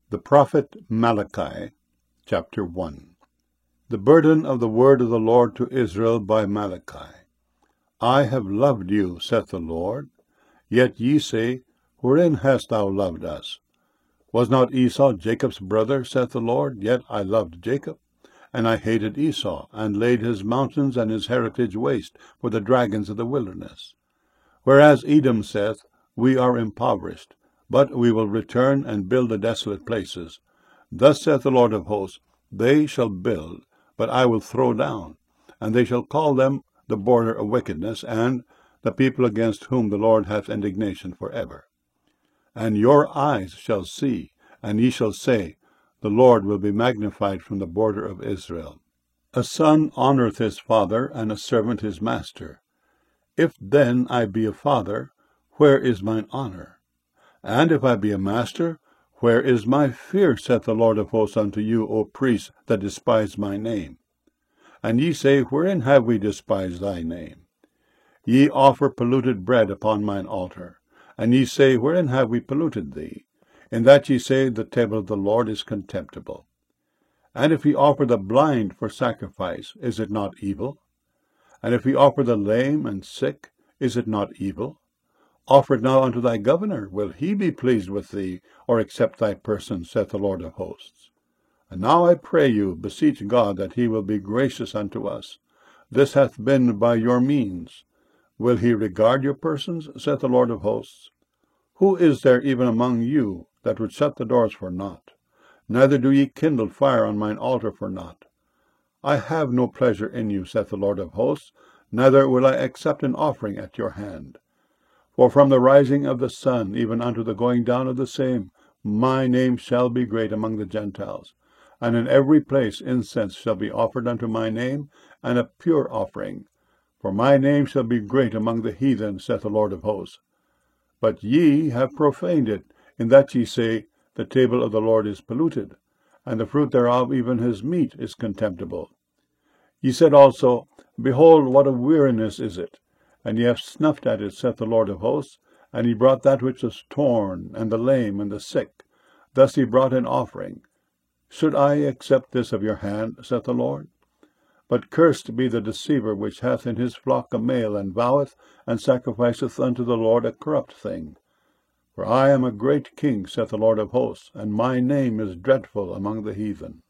The prophet Malachi, chapter 1. The burden of the word of the Lord to Israel by Malachi. I have loved you, saith the Lord. Yet ye say, Wherein hast thou loved us? Was not Esau Jacob's brother, saith the Lord? Yet I loved Jacob, and I hated Esau, and laid his mountains and his heritage waste for the dragons of the wilderness. Whereas Edom saith, We are impoverished, but we will return and build the desolate places. Thus saith the Lord of hosts, They shall build, but I will throw down, and they shall call them the border of wickedness, and the people against whom the Lord hath indignation for ever. And your eyes shall see, and ye shall say, The Lord will be magnified from the border of Israel. A son honoureth his father, and a servant his master. If then I be a father, where is mine honour? And if I be a master, where is my fear, saith the Lord of hosts unto you, O priests that despise my name? And ye say, Wherein have we despised thy name? Ye offer polluted bread upon mine altar. And ye say, Wherein have we polluted thee? In that ye say, The table of the Lord is contemptible. And if ye offer the blind for sacrifice, is it not evil? And if ye offer the lame and sick, is it not evil? Offer it now unto thy governor. Will he be pleased with thee, or accept thy person, saith the Lord of hosts? And now I pray you, beseech God that he will be gracious unto us. This hath been by your means. Will he regard your persons, saith the Lord of hosts? Who is there even among you that would shut the doors for naught? Neither do ye kindle fire on mine altar for naught. I have no pleasure in you, saith the Lord of hosts, neither will I accept an offering at your hand. For from the rising of the sun, even unto the going down of the same, my name shall be great among the Gentiles. And in every place incense shall be offered unto my name, and a pure offering. For my name shall be great among the heathen, saith the Lord of hosts. But ye have profaned it, in that ye say, The table of the Lord is polluted, and the fruit thereof, even his meat, is contemptible. Ye said also, Behold, what a weariness is it! And ye have snuffed at it, saith the Lord of hosts, and he brought that which was torn, and the lame, and the sick. Thus he brought an offering. Should I accept this of your hand, saith the Lord? But cursed be the deceiver which hath in his flock a male, and voweth, and sacrificeth unto the Lord a corrupt thing. For I am a great king, saith the Lord of hosts, and my name is dreadful among the heathen.